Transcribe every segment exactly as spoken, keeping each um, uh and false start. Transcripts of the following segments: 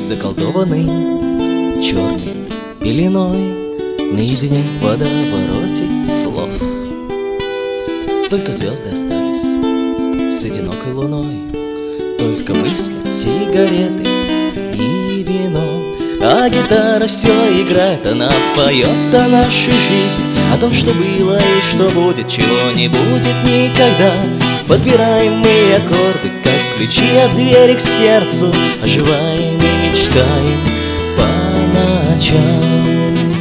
заколдованный черной пеленой, наедине в водовороте слов. Только звезды остались с одинокой луной, только мысли, сигареты и вино. А гитара все играет, она поет о нашей жизни, о том, что было и что будет, чего не будет никогда. Подбираем мы аккорды, как ключи от двери к сердцу, оживаем и мечтаем по ночам.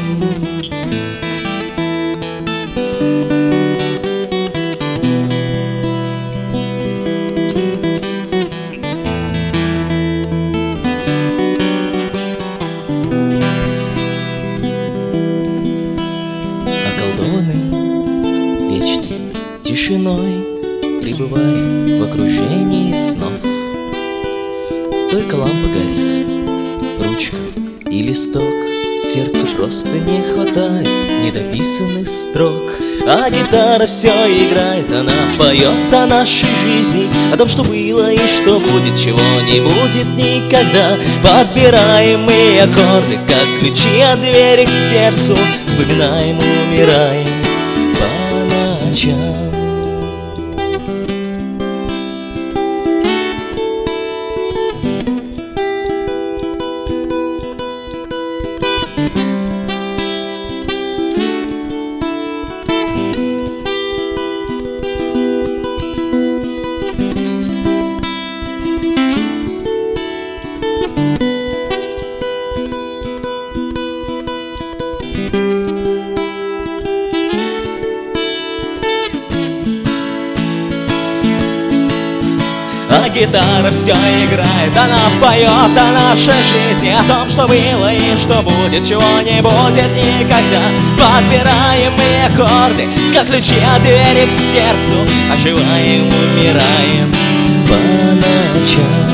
Околдованный вечной тишиной, пребывая в окружении снов. Только лампа горит, ручка и листок, сердцу просто не хватает недописанных строк. А гитара все играет, она поет о нашей жизни, о том, что было и что будет, чего не будет никогда. Подбираем мы аккорды, как ключи от двери к сердцу, вспоминаем, умираем по ночам. А гитара все играет, она поет о нашей жизни, о том, что было и что будет, чего не будет никогда. Подбираем мы аккорды, как ключи от двери к сердцу, оживаем, умираем по ночам.